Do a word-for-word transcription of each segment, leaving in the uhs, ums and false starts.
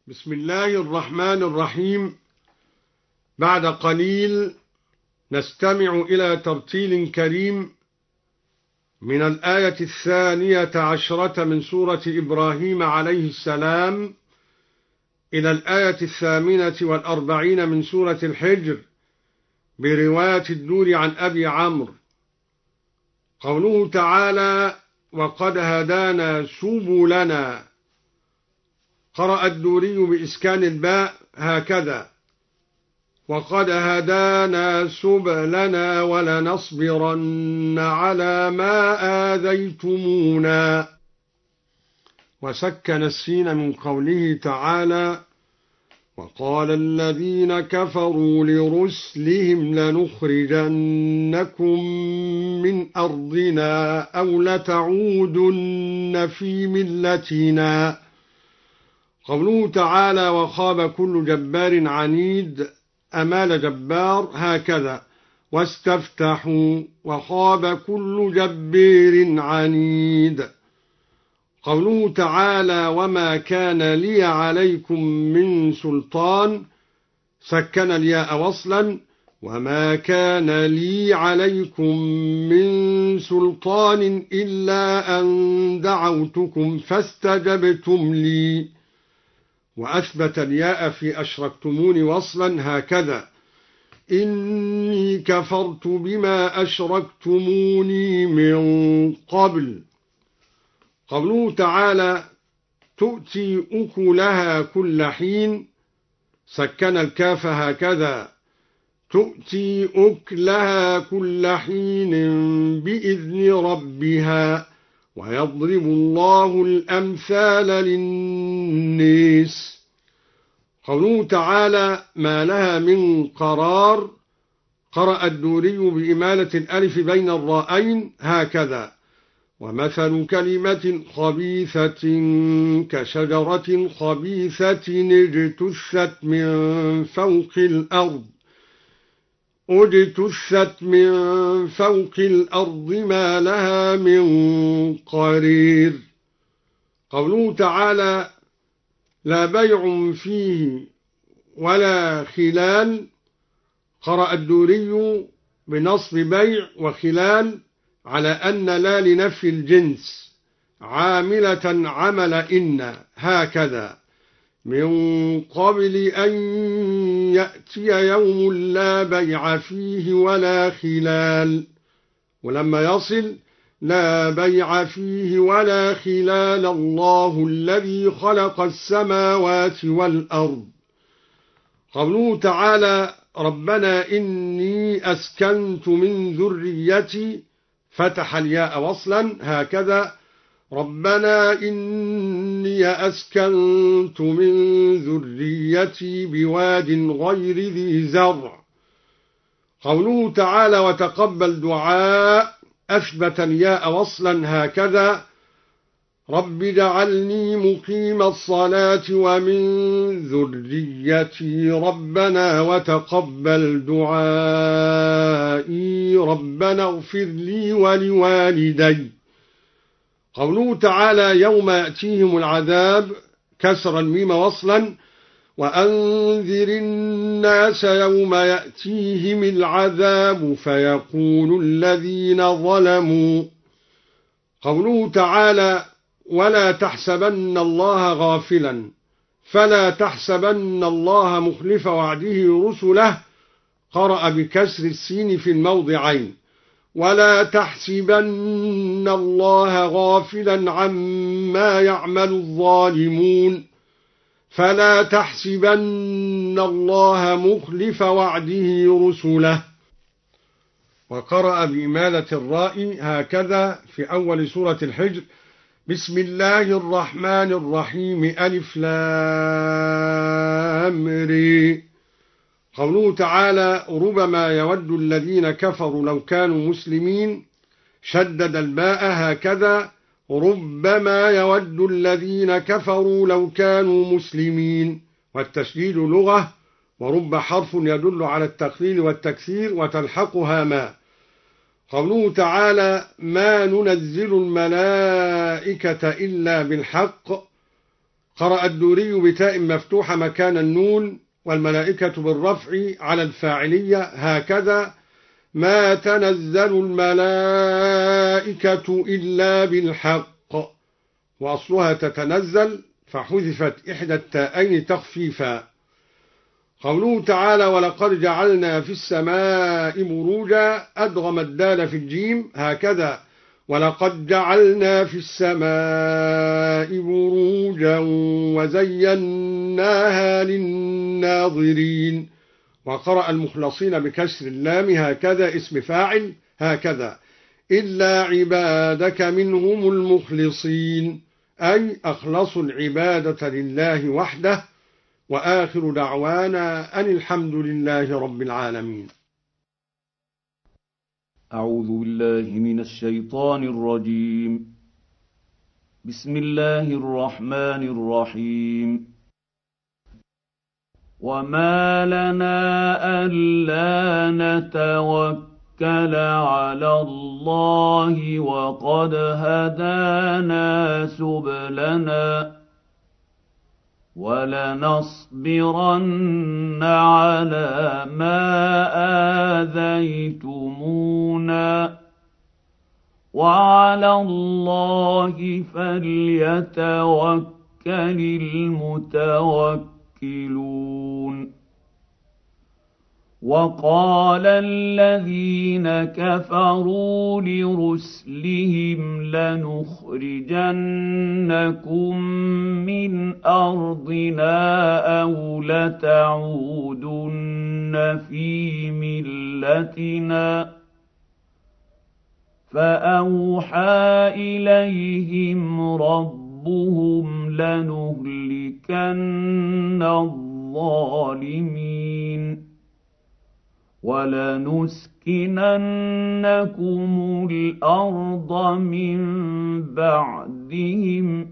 بسم الله الرحمن الرحيم. بعد قليل نستمع إلى ترتيل كريم من الآية الثانية عشرة من سورة إبراهيم عليه السلام إلى الآية الثامنة والأربعين من سورة الحجر برواية الدوري عن أبي عمرو. قوله تعالى: وقد هدانا سبلنا. قرأ الدوري بإسكان الباء هكذا: وقد هدانا سبلنا ولنصبرن على ما آذيتمونا. وسكن السين من قوله تعالى: وقال الذين كفروا لرسلهم لنخرجنكم من أرضنا أو لتعودن في ملتنا. قوله تعالى: وخاب كل جبار عنيد. أمال جبار هكذا: واستفتحوا وخاب كل جبار عنيد. قوله تعالى: وما كان لي عليكم من سلطان. سكن الياء وصلا: وما كان لي عليكم من سلطان إلا أن دعوتكم فاستجبتم لي. وأثبت الياء في أشركتموني وصلا هكذا: إني كفرت بما أشركتموني من قبل. قوله تعالى: تؤتي أكلها كل حين. سكن الكاف هكذا: تؤتي أكلها كل حين بإذن ربها ويضرب الله الأمثال للناس. قوله تعالى: ما لها من قرار. قرأ الدوري بإمالة الألف بين الراءين هكذا: ومثل كلمة خبيثة كشجرة خبيثة اجتثت من فوق الأرض اجتثت من فوق الأرض ما لها من قرير. قوله تعالى: لا بيع فيه ولا خلال. قرأ الدوري بنصب بيع وخلال على أن لا لنفي الجنس عاملة عمل إن هكذا: من قبل أن يأتي يوم لا بيع فيه ولا خلال. ولما يصل لا بيع فيه ولا خلال الله الذي خلق السماوات والأرض. قوله تعالى: ربنا إني أسكنت من ذريتي. فتح الياء وصلا هكذا: ربنا إني أسكنت من ذريتي بواد غير ذي زرع. قوله تعالى: وتقبل دعاء. أثبت الياء وصلا هكذا: رب اجعلني مقيم الصلاة ومن ذريتي ربنا وتقبل دعائي ربنا اغفر لي ولوالدي. قوله تعالى: يوم يأتيهم العذاب. كسر الميم وصلا: وأنذر الناس يوم يأتيهم العذاب فيقول الذين ظلموا. قوله تعالى: ولا تحسبن الله غافلا. فلا تحسبن الله مخلف وعده رسله. قرأ بكسر السين في الموضعين: ولا تحسبن الله غافلا عما يعمل الظالمون. فلا تحسبن الله مخلف وعده رسله. وقرأ بإمالة الراء هكذا في أول سورة الحجر: بسم الله الرحمن الرحيم ألف لام ر. قوله تعالى: ربما يود الذين كفروا لو كانوا مسلمين. شدد الباء هكذا: ربما يود الذين كفروا لو كانوا مسلمين. والتشديد لغة، ورب حرف يدل على التقليل والتكثير وتلحقها ما. قوله تعالى: ما ننزل الملائكة إلا بالحق. قرأ الدوري بتاء مفتوحة مكان النون، والملائكة بالرفع على الفاعلية هكذا: ما تنزل الملائكة إلا بالحق، وأصلها تتنزل فحذفت إحدى التاءين تخفيفا. قوله تعالى: ولقد جعلنا في السماء بروجا، أدغم الدال في الجيم هكذا: ولقد جعلنا في السماء بروجا وزيناها للناظرين. وقرأ المخلصين بكسر اللام هكذا اسم فاعل هكذا: إلا عبادك منهم المخلصين، أي أخلصوا العبادة لله وحده. وآخر دعوانا أن الحمد لله رب العالمين. أعوذ بالله من الشيطان الرجيم. بسم الله الرحمن الرحيم. وما لنا ألا نتوكل على الله وقد هدانا سبلنا ولنصبرن على ما آذيتمونا وعلى الله فليتوكل المتوكلون. وقال الذين كفروا لرسلهم لنخرجنكم من أرضنا أو لتعودن في ملتنا فأوحى إليهم ربهم لنهلكن الظالمين ولنسكننكم الأرض من بعدهم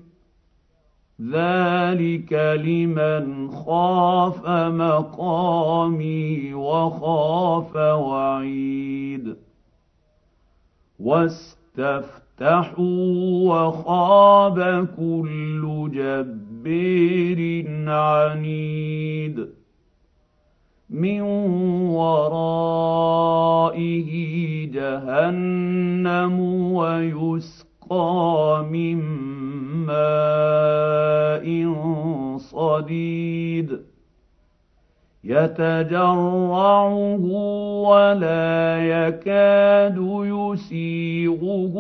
ذلك لمن خاف مقامي وخاف وعيد. واستفتحوا وخاب كل جبار عنيد من ورائه جهنم ويسقى من ماء صديد يتجرعه ولا يكاد يسيغه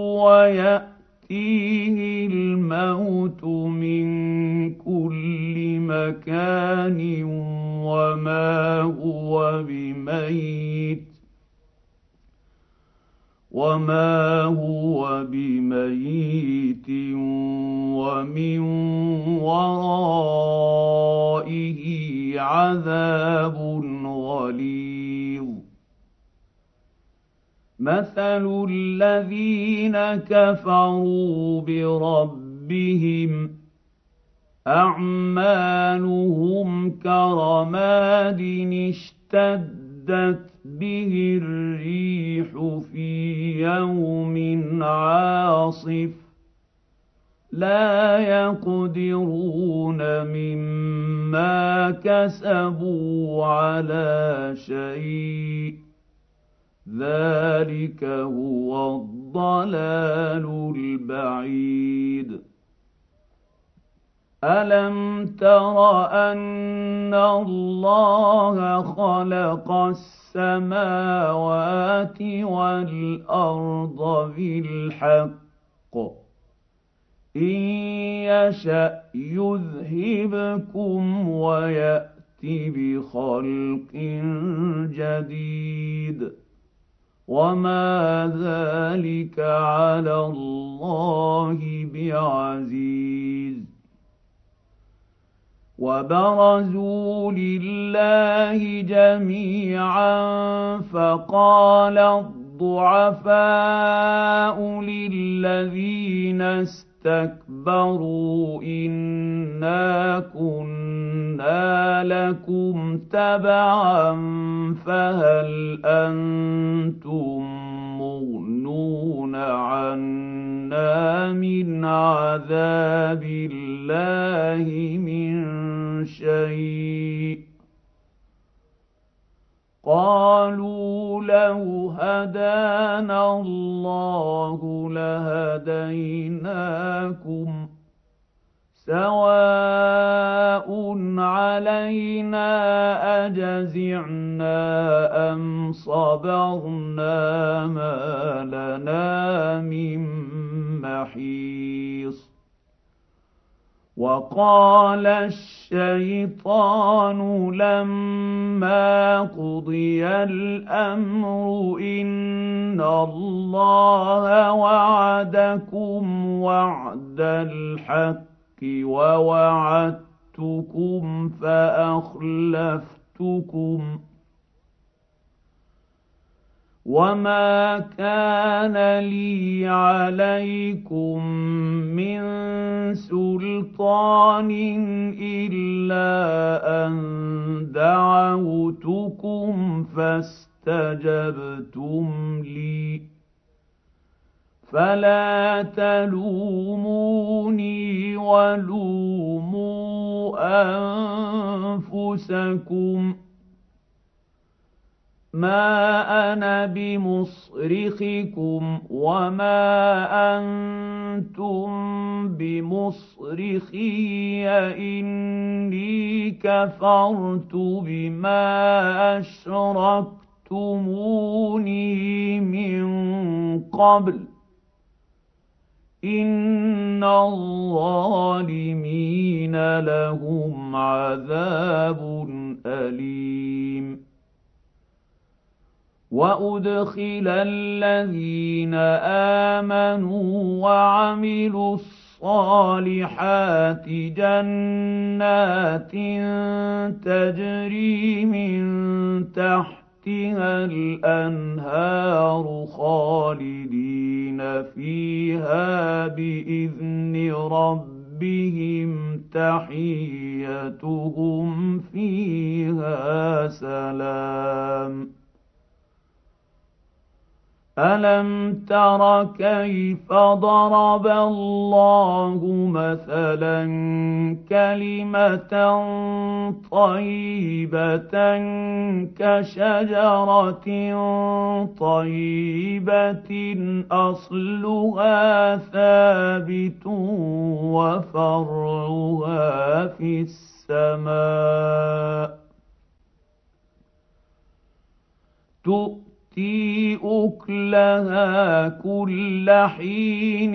ويأتيه الموت من كل مكان وما هو بميت وما هو بميت ومن ورائه عذاب غليظ. مثل الذين كفروا بربهم أعمالهم كرماد اشتدت به الريح في يوم عاصف لا يقدرون مما كسبوا على شيء ذلك هو الضلال البعيد. ألم تر أن الله خلق السماوات والأرض بالحق إن يشأ يذهبكم ويأت بخلق جديد وما ذلك على الله بعزيز. وبرزوا لله جميعا فقال الضعفاء للذين استكبروا إنا كنا لكم تبعا فهل أنتم مغنون عنا بها من عذاب الله من شيء قالوا لو هدانا الله لهديناكم سواء علينا أجزعنا أم صبرنا ما لنا من محيص وقال الشيطان لما قضي الأمر إن الله وعدكم وعد الحق ووعدتكم فأخلفتكم وما كان لي عليكم من سلطان إلا أن دعوتكم فاستجبتم لي فلا تلوموني ولوموا أنفسكم ما أنا بمصرخكم وما أنتم بمصرخي إني كفرت بما أشركتموني من قبل إن الظالمين لهم عذاب أليم وأدخل الذين آمنوا وعملوا الصالحات جنات تجري من تحتها الأنهار خالدين فيها بإذن ربهم تحيتهم فيها سلام ألم تر كيف ضرب الله مثلا كلمة طيبة كشجرة طيبة أصلها ثابت وفرعها في السماء تؤتي أكلها كل حين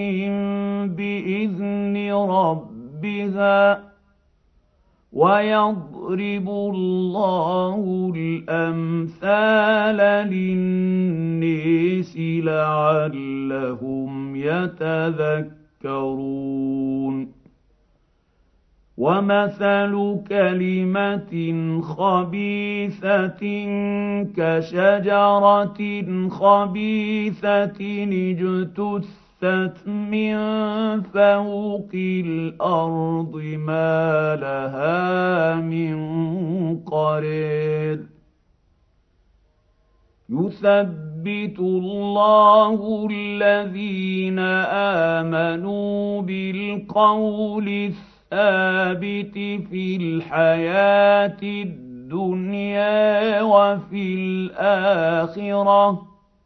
بإذن ربها ويضرب الله الأمثال للناس لعلهم يتذكرون ومثل كلمة خبيثة كشجرة خبيثة اجتثت من فوق الأرض ما لها من قرار يثبت الله الذين آمنوا بالقول الثابت الثابت في الحياة الدنيا وفي الآخرة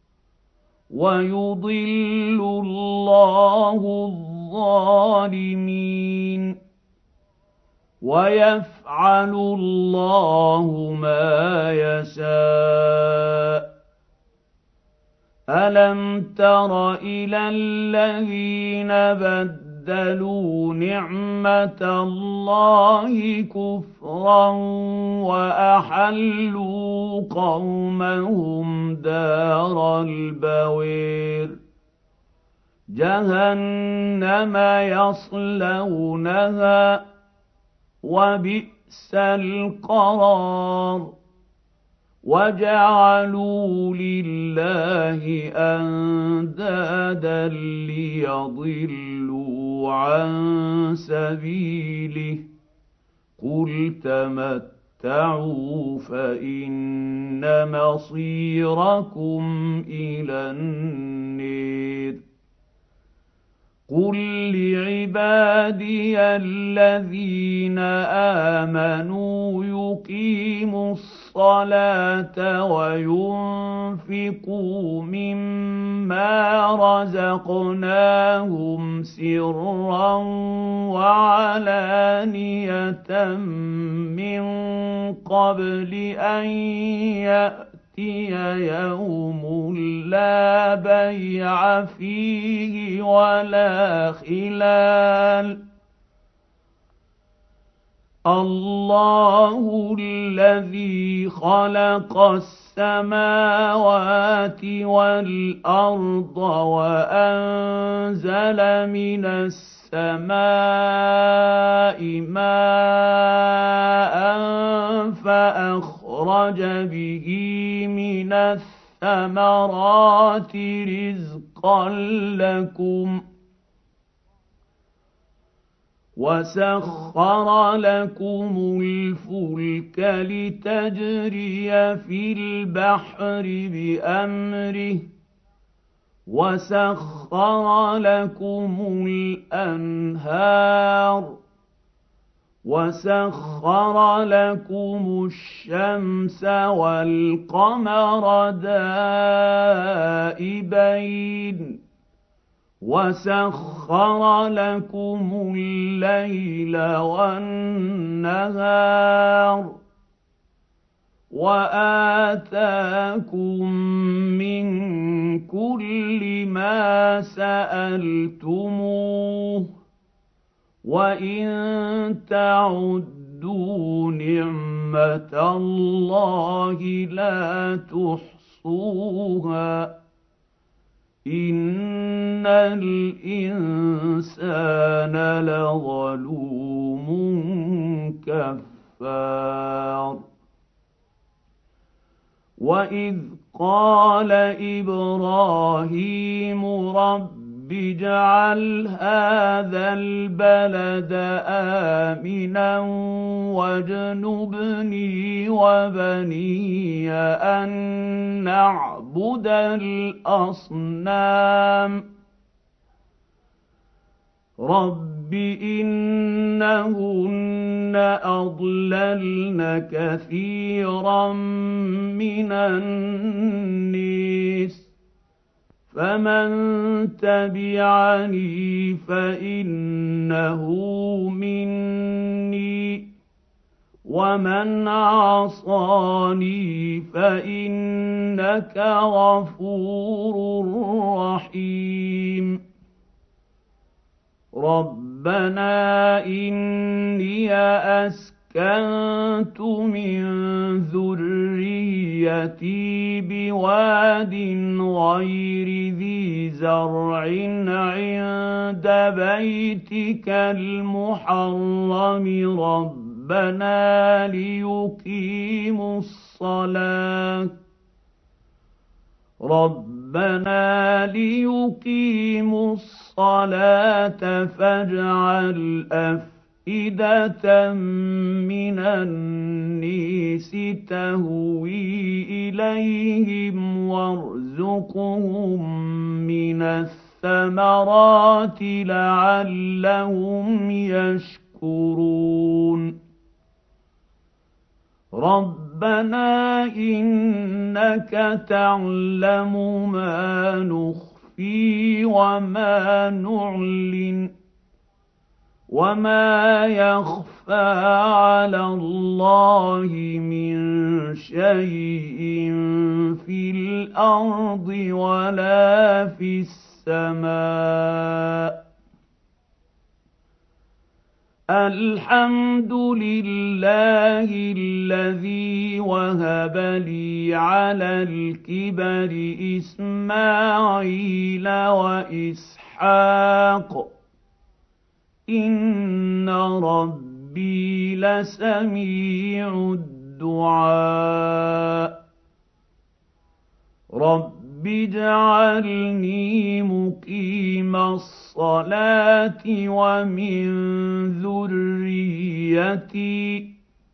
ويضل الله الظالمين ويفعل الله ما يشاء ألم تر إلى الذين بدلوا بدلوا نعمة الله كفرا وأحلوا قومهم دار البوير جهنم يصلونها وبئس القرار وجعلوا لله أندادا ليضلوا عن سبيله قل تمتعوا فإن مصيركم إلى النار قل لعبادي الذين آمنوا يقيموا الصلاة وينفقوا مما رزقناهم سرا وعلانية من قبل أن يأتي يوم لا بيع فيه ولا خلال الله الذي خلق السماوات والأرض وأنزل من السماء ماء فأخرج به من الثمرات رزقا لكم وسخر لكم الفلك لتجري في البحر بأمره وسخر لكم الأنهار وسخر لكم الشمس والقمر دائبين وسخر لكم الليل والنهار وآتاكم من كل ما سألتموه وإن تعدوا نعمة الله لا تحصوها إن الإنسان لظلوم كفار وإذ قال إبراهيم رب اجعل هذا البلد آمنا واجنبني وبني أن نعبد الأصنام رب إنهن أضللن كثيرا من الناس فمن تبعني فإنه مني ومن عصاني فإنك غفور رحيم ربنا إني أسكنت من ذريتي بواد غير ذي زرع عند بيتك المحرم ربنا ليقيموا الصلاة ربنا ليقيموا الصلاة فاجعل أفئدة من الناس تهوي إليهم وارزقهم من الثمرات لعلهم يشكرون ربنا إنك تعلم ما نخفي وما نعلن وما يخفى على الله من شيء في الأرض ولا في السماء الحمد لله الذي وهب لي على الكبر إسماعيل وإسحاق إن ربي لسميع الدعاء رب اجعلني مقيم الصلاة ومن ذريتي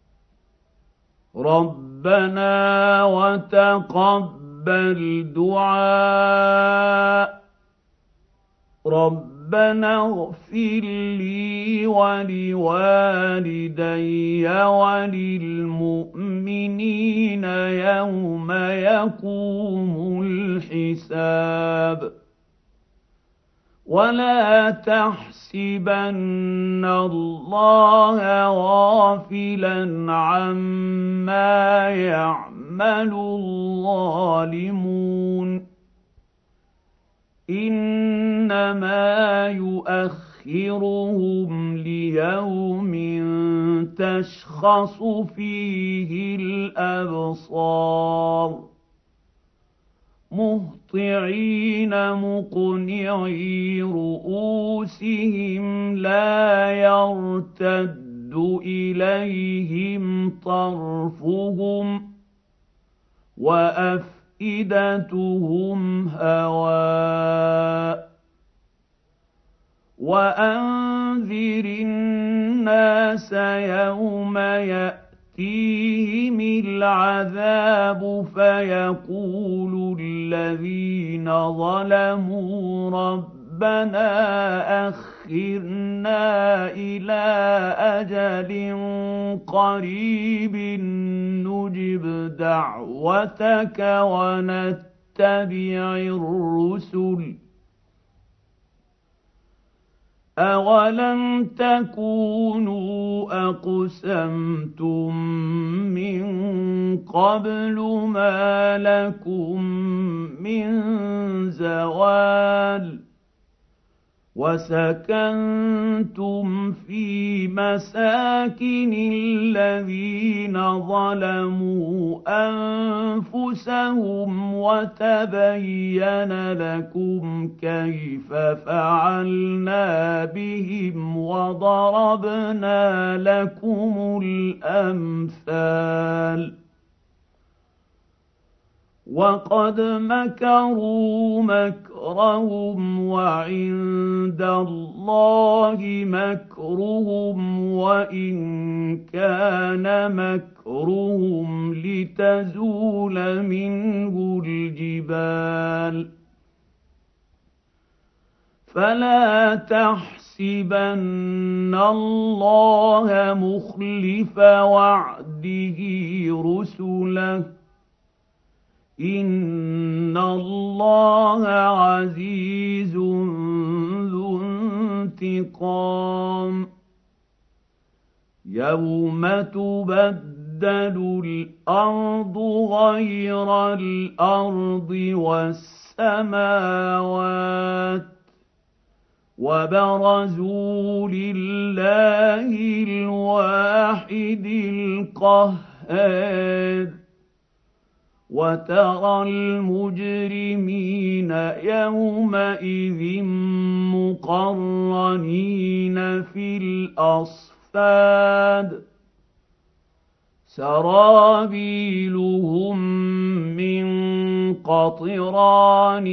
ربنا وتقبل دعاء رَبَّنَا اغْفِرْ لِي وَلِوَالِدَيَّ وَلِلْمُؤْمِنِينَ يَوْمَ يَقُومُ الْحِسَابُ وَلَا تَحْسَبَنَّ اللَّهَ غَافِلًا عَمَّا يَعْمَلُ الظَّالِمُونَ إِنَّمَا يُؤَخِّرُهُمْ لِيَوْمٍ تَشْخَصُ فِيهِ الْأَبْصَارُ مُهْطِعِينَ مُقْنِعِي رُءُوسِهِمْ لَا يَرْتَدُّ إِلَيْهِمْ طَرْفُهُمْ وَأَفْئِدَتُهُمْ هَوَاءٌ وَأَنذِرِ النَّاسَ يَوْمَ يَأْتِيهِمِ الْعَذَابُ فَيَقُولُ الَّذِينَ ظَلَمُوا رَبَّنَا أَخِّرْنَا إِلَىٰ أَجَلٍ قَرِيبٍ نُّجِبْ دَعْوَتَكَ وَنَتَّبِعِ الرُّسُلَ أَوَلَمْ تَكُونُوا أَقْسَمْتُم مِّن قَبْلُ مَا لَكُم مِّن زَوَالٍ وَسَكَنتُمْ فِي مَسَاكِنِ الَّذِينَ ظَلَمُوا أَنفُسَهُمْ وَتَبَيَّنَ لَكُمْ كَيْفَ فَعَلْنَا بِهِمْ وَضَرَبْنَا لَكُمُ الْأَمْثَالَ وَقَدْ مَكَرُوا مَكْرَهُمْ وَعِندَ اللَّهِ مَكْرُهُمْ وَإِن كَانَ مَكْرُهُمْ لِتَزُولَ مِنْهُ الْجِبَالُ فَلَا تَحْسَبَنَّ اللَّهَ مُخْلِفَ وَعْدِهِ رُسُلَهُ إِنَّ اللَّهَ عَزِيزٌ ذُو انتِقَامٍ يَوْمَ تُبَدَّلُ الْأَرْضُ غَيْرَ الْأَرْضِ وَالسَّمَاوَاتُ وَبَرَزُوا لِلَّهِ الْوَاحِدِ الْقَهَّارِ وَتَرَى الْمُجْرِمِينَ يَوْمَئِذٍ مُّقَرَّنِينَ فِي الْأَصْفَادِ سَرَابِيلُهُم مِّن قَطِرَانٍ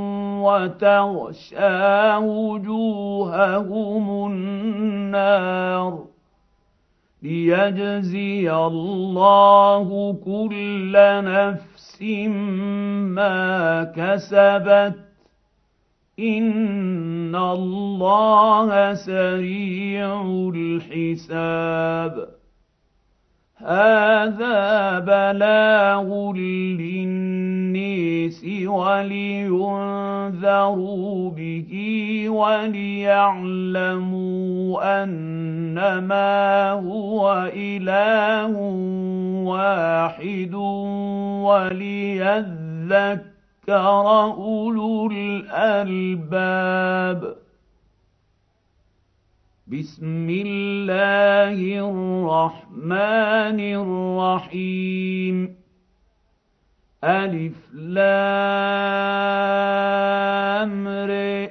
وَتَغْشَىٰ وُجُوهَهُمُ النَّارُ لِيَجْزِيَ اللَّهُ كُلَّ نَفْسٍ مَّا كَسَبَتْ إِنَّ اللَّهَ سَرِيعُ الْحِسَابِ هَٰذَا بَلَاغٌ لِّلنَّاسِ وَلِيُنذَرُوا بِهِ وَلِيَعْلَمُوا أَنَّمَا هُوَ إِلَٰهٌ وَاحِدٌ وَلِيَذَّكَّرَ أُولُو الْأَلْبَابِ بسم الله الرحمن الرحيم ألف لام ر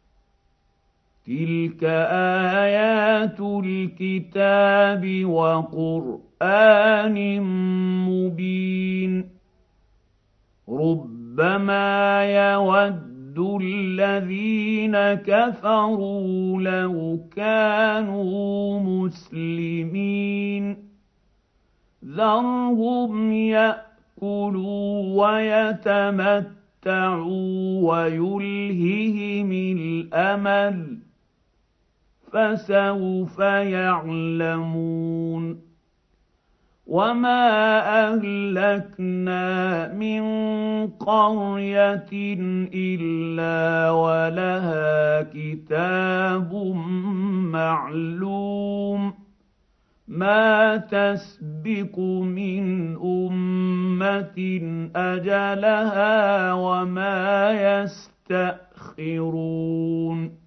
تلك آيات الكتاب وقرآن مبين ربما يود الذين كفروا لو كانوا مسلمين ذرهم يأكلوا ويتمتعوا يتمتعوا ويلههم الأمل فسوف يعلمون وما أهلكنا من قرية إلا ولها كتاب معلوم ما تسبق من أمة أجلها وما يستأخرون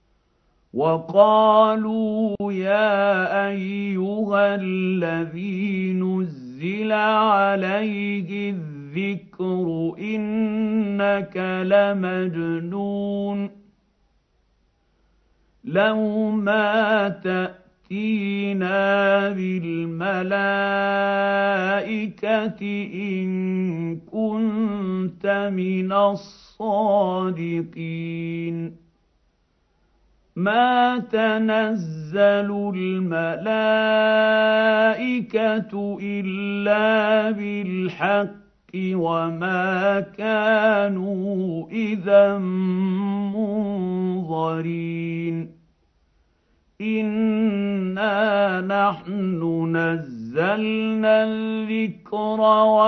وقالوا يا أيها الذي نزل عليه الذكر إنك لمجنون لو ما تأتينا بالملائكة إن كنت من الصادقين ما تنزل الملائكة إلا بالحق وما كانوا إذا منظرين إنا نحن نزلنا الذكر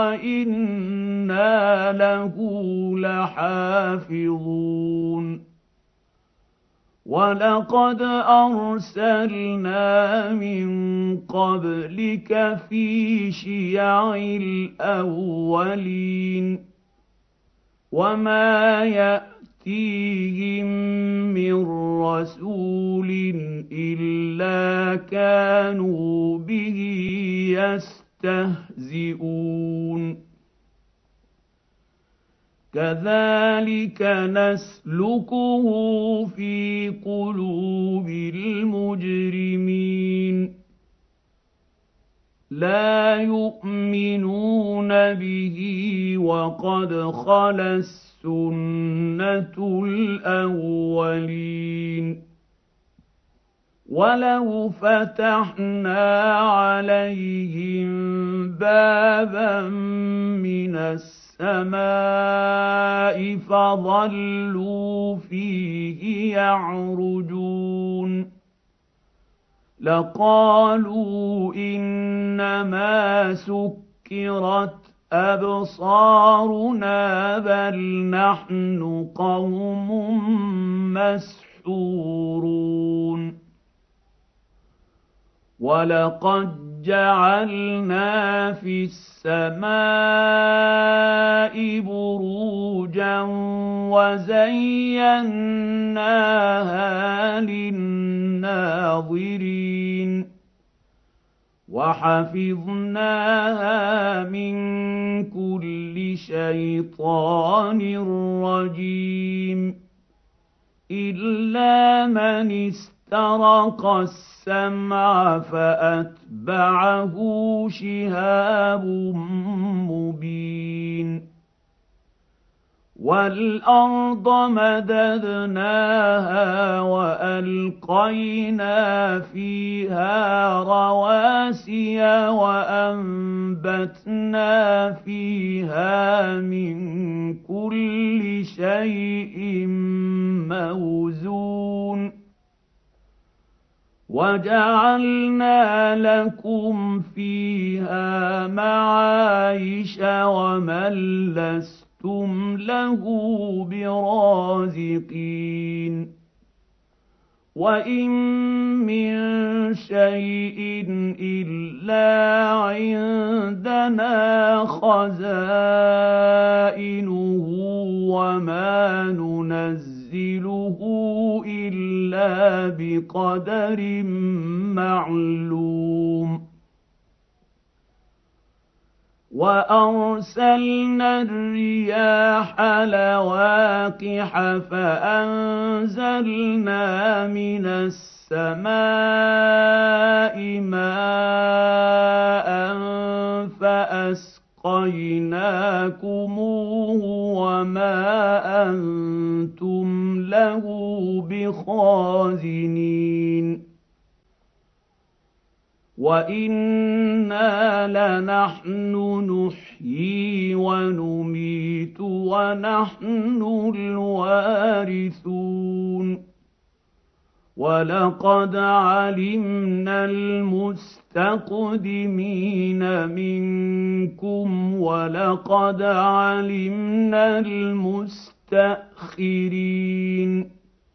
وإنا له لحافظون ولقد أرسلنا من قبلك في شيع الأولين وما يأتيهم من رسول إلا كانوا به يستهزئون كذلك نسلكه في قلوب المجرمين لا يؤمنون به وقد خلت سنة الأولين ولو فتحنا عليهم بابا من السماء السماء فظلوا فيه يعرجون لقالوا إنما سكرت أبصارنا بل نحن قوم مسحورون ولقد جعلنا في السماء بروجا وزيناها للناظرين وحفظناها من كل شيطان رجيم إلا من استرق السمع فأتبعه شهاب مبين والأرض مددناها وألقينا فيها رواسي وأنبتنا فيها من كل شيء موزون وجعلنا لكم فيها معايش ومن لستم له برازقين وإن من شيء إلا عندنا خزائنه وما ننزله إلا بقدر معلوم وأرسلنا الرياح لواقح فأنزلنا من السماء ماء فأسقيناكموه وما أنتم له بخازنين وإنا لنحن نحيي ونميت ونحن الوارثون ولقد علمنا المستقدمين منكم ولقد علمنا المستأخرين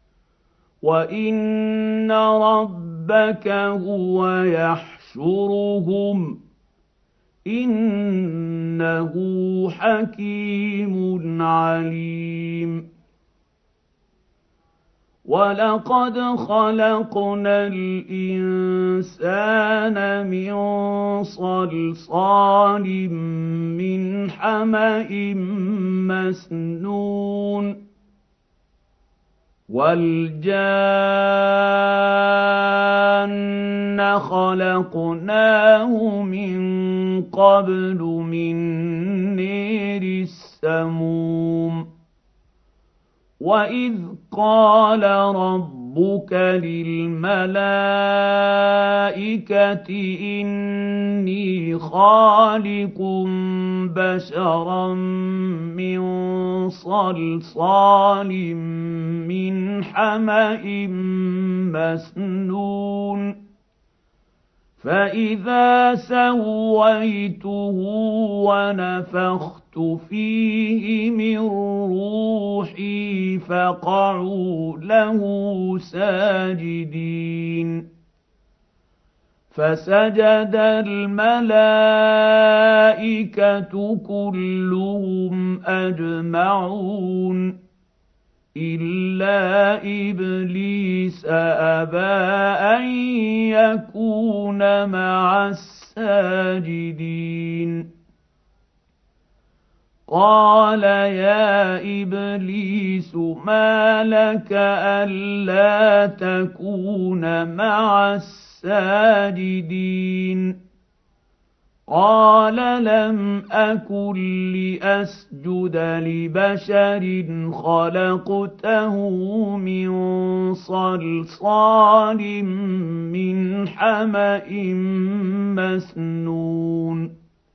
وإن ربك هو يحشرهم إنه حكيم عليم ولقد خلقنا الإنسان من صلصال من حمأ مسنون والجان خلقناه من قبل من نير السموم وإذ قال ربك للملائكة إني خالق بشرا من صلصال من حمأ مسنون فإذا سويته ونفخت فيه من روحي فقعوا له ساجدين فسجد الملائكة كلهم أجمعون إلا إبليس أبى أن يكون مع الساجدين قال يا إبليس ما لك ألا تكون مع الساجدين قال لم أكن لأسجد لبشر خلقته من صلصال من حمأ مسنون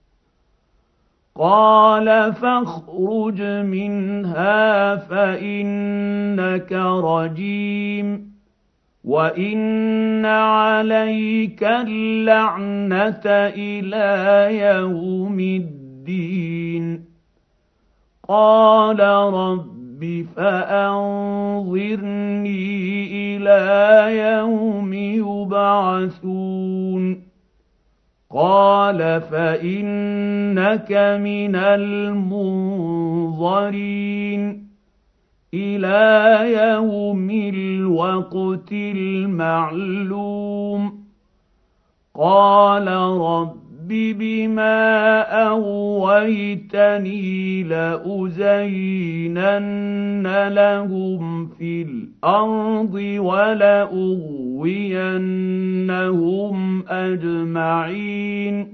قال فاخرج منها فإنك رجيم وإن عليك اللعنة إلى يوم الدين قال رب فأنظرني إلى يوم يبعثون قال فإنك من المنظرين إلى يوم الوقت المعلوم قال رب بما أغويتني لأزينن لهم في الأرض ولأغوينهم أجمعين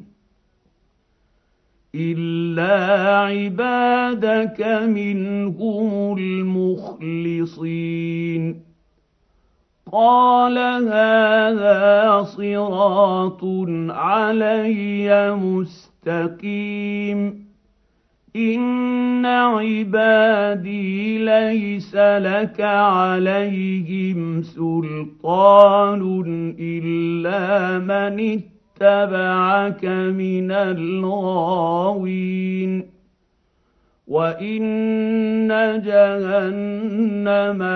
إلا عبادك منهم المخلصين قال هذا صراط علي مستقيم إن عبادي ليس لك عليهم سلطان إلا من اتبعك من الغاوين وإن جهنم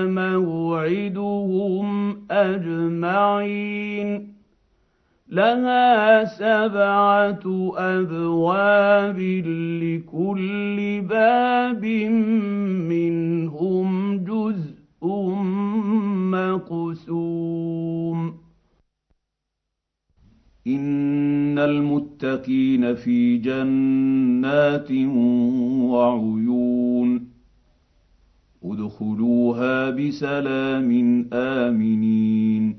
لموعدهم أجمعين لها سبعة أبواب لكل باب منهم جزء مقسوم إن المتقين في جنات وعيون ادخلوها بسلام آمنين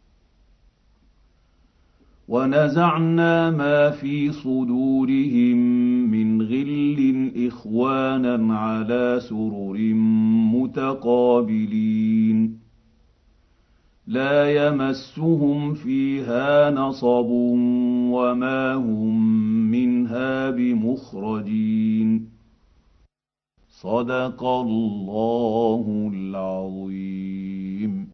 ونزعنا ما في صدورهم من غل إخوانا على سرر متقابلين لا يمسهم فيها نصب وما هم منها بمخرجين. صدق الله العظيم.